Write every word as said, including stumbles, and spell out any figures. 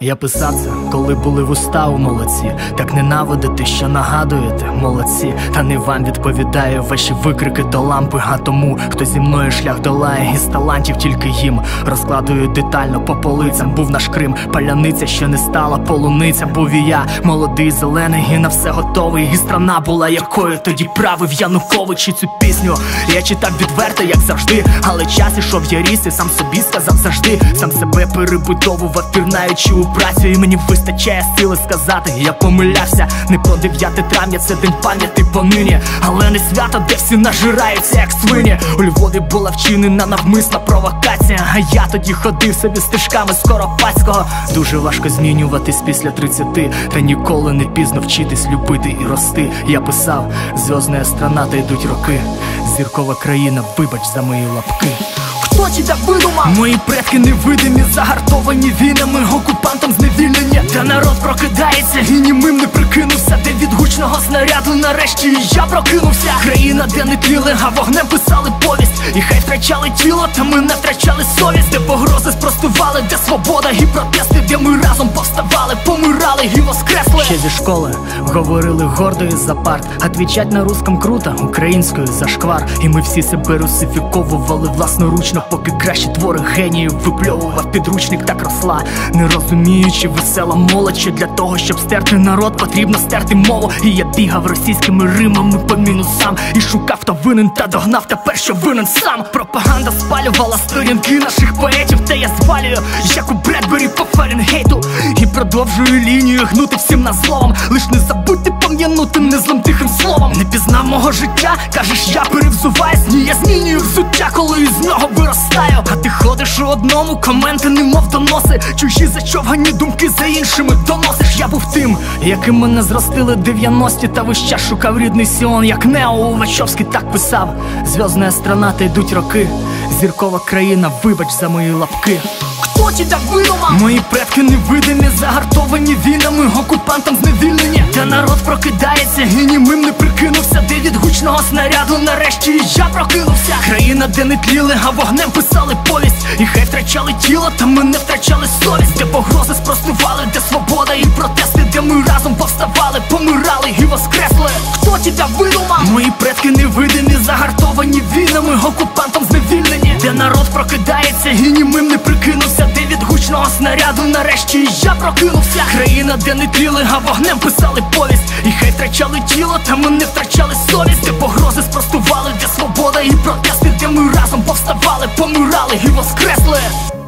Я писав це, коли були вуста у молодці. Так ненавидите, що нагадуєте, молодці. Та не вам відповідаю ваші викрики до лампи. А тому, хто зі мною шлях долає, із талантів тільки їм. Розкладую детально по полицям. Був наш Крим, паляниця, що не стала полуниця. Був і я, молодий, зелений, і на все готовий. І страна була якою тоді правив Янукович. І цю пісню я читав відверто, як завжди. Але час ішов, я ріс і сам собі сказав завжди. Сам себе перебудовував, пірнаючи у працю. І мені вистачає сили сказати, я помилявся. Не про дев'яте травня, це день пам'яті понині. Але не свято, де всі нажираються, як свині. У Львові була вчинена навмисна провокація. А я тоді ходив собі стежками Скоропадського. Дуже важко змінюватись після тридцяти. Та ніколи не пізно вчитись любити і рости. Я писав, зв'язна страна, та йдуть роки. Зіркова країна, вибач за мої лапки. Хто тебе видумав? Мої предки невидимі, загартовані війнами, окупантом зневільнені. Та народ прокидається і німим не прикинувся. Де від гучного снаряду нарешті і я прокинувся. Країна, де не тліли, а вогнем писали повість. І хай втрачали тіло, та ми не втрачали совість. Де погрози спростували, де свобода і протести. Де ми разом повставали, помирали і воскресли. Ще зі школи говорили гордо із-за парт. Отвічать на русском круто, українською зашквар. І ми всі себе русифіковували власноручно, поки кращі твори геніїв випльовував підручник. Так росла, не розуміючи весела молодь, що для того, щоб стерти народ, потрібно стерти мову. І я бігав російськими римами по мінусам і шукав, хто винен, та догнав тепер, що винен сам. Пропаганда спалювала сторінки наших поетів, та я звалюю, як у Бредбері по Фаренгейту. І продовжую лінію гнути всім на злом. Лиш не забудьте пом'янути незлим тихим словом. Не пізнав мого життя, кажеш, я перевзуваюсь. Ні, я змінюю взуття, коли із нього виростаю. А ти ходиш у одному, коменти немов доноси. Чужі зачовгані думки за іншими доносиш. Я був тим, яким мене зростили дев'яності. Та весь час шукав рідний Сіон, як Нео у Вачовський так писав. Зв'язна страна, та йдуть роки. Зіркова країна, вибач за мої лапки. Хто тебе видумав? Мої предки невидимі, загартовані війнами, окупантом зневільнені. Та народ прокидається і німим не прикинувся. Де від гучного снаряду нарешті і я прокинувся. Країна, де не тліли, а вогнем писали повість. І хай втрачали тіло, та ми не втрачали совість. Де погрози спростували, де свобода і протести. Де ми разом повставали, помирали і воскресли. Хто тебе видумав? Мої предки невидимі, загартовані війнами, окупантом зневільнені. Де народ прокидається і німим не прикинувся. Де від гучного снаряду нарешті і я прокинувся. Країна, де не тліли, а вогнем писали повість. І хай втрачали тіло, та ми не втрачали совість. Де погрози спростували, де свобода і протести. Де ми разом повставали, помирали і воскресли.